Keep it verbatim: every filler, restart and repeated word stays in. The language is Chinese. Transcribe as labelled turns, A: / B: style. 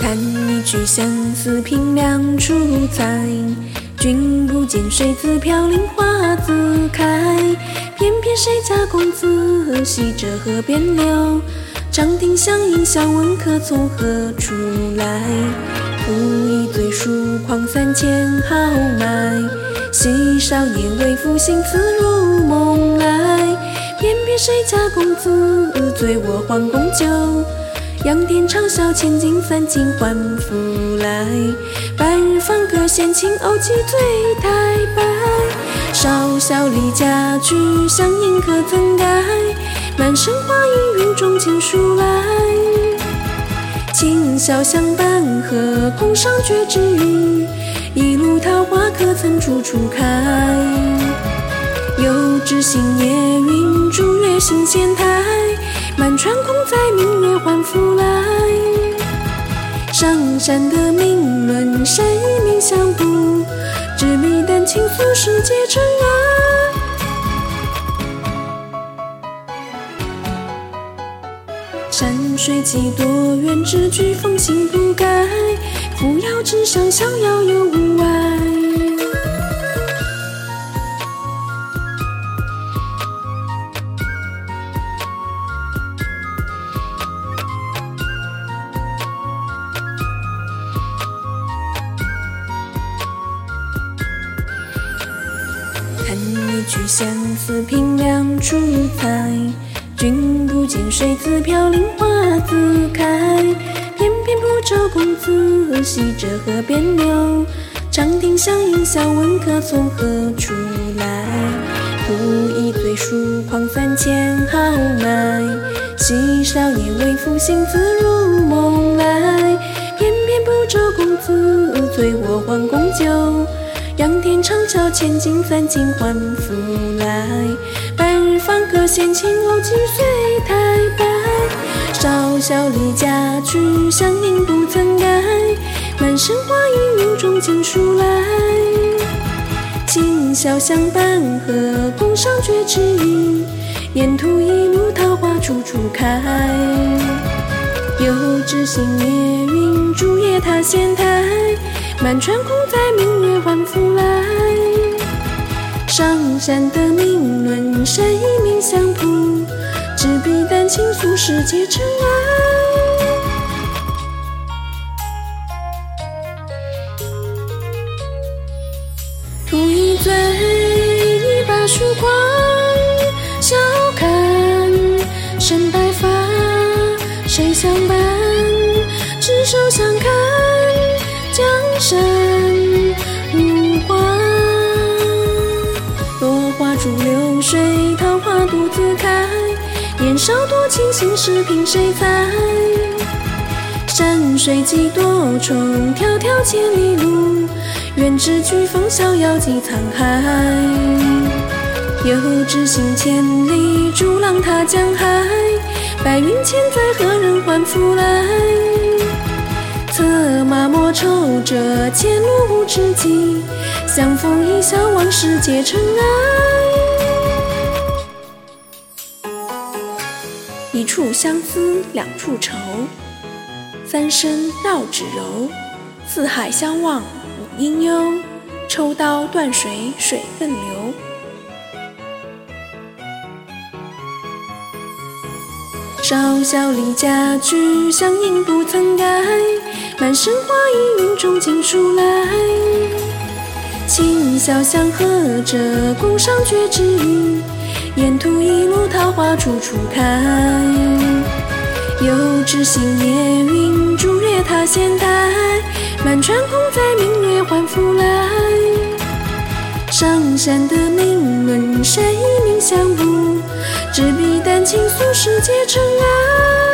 A: 看一曲相思凭梁处采，君不见水自飘零花自开。偏偏谁家公子系着河边柳，长亭相迎笑问客从何处来。徒一醉疏狂三千豪迈，昔少年为赋新词入梦来。偏偏谁家公子醉卧黄宫酒，仰天长啸千金散尽还复来。白日放歌闲情偶寄醉太白，少小离家去乡音可曾改？满身花意云中尽数来。今宵相伴河空上绝知语，一路桃花可曾处处开？又知星夜云逐月行仙台，满船空载明月还复来。上山的明论谁明相卜，执笔丹青俗世皆尘埃。山水几多远，只惧风行不改。扶摇直上逍遥游无碍。看一曲相思凭梁处采，君不见水自飘零花自开。偏偏不着公子系着河边柳，长亭相迎笑问客从何处来。徒一醉疏狂三千豪迈，昔少年为赋新词入梦来。偏偏不着公子醉卧黄宫酒，仰天长啸千金散尽还复来。白日放歌闲情偶寄醉太白，少小离家去乡音不曾改。满身花意云中尽数来。今宵相伴河空上绝知语，沿途一路桃花处处开。又知星夜云逐月踏仙台，满船空载明月还复来。上山的明论谁明相卜，执笔丹青俗世皆尘埃。徒一醉一把疏狂，笑看身白发谁相伴？执手相看江山如画。落花逐流水，桃花独自开。年少多情，心事凭谁猜？山水几多重，迢迢千里路。愿知飓风逍遥几沧海。又知行千里，逐浪踏江海。白云千载，何人还复来？策马莫愁这前路无知己，相逢一笑往事皆尘埃。一处相思两处愁，三生绕指柔。四海相望五应忧，抽刀断水水更流。少小离家去乡音不曾改，满身花意云中尽数来。今宵相和着宫上绝知语，沿途一路桃花处处开。又知星夜云逐月踏仙台，满船空载明月还复来。上山的明论谁明相卜，执笔丹青俗世皆尘埃。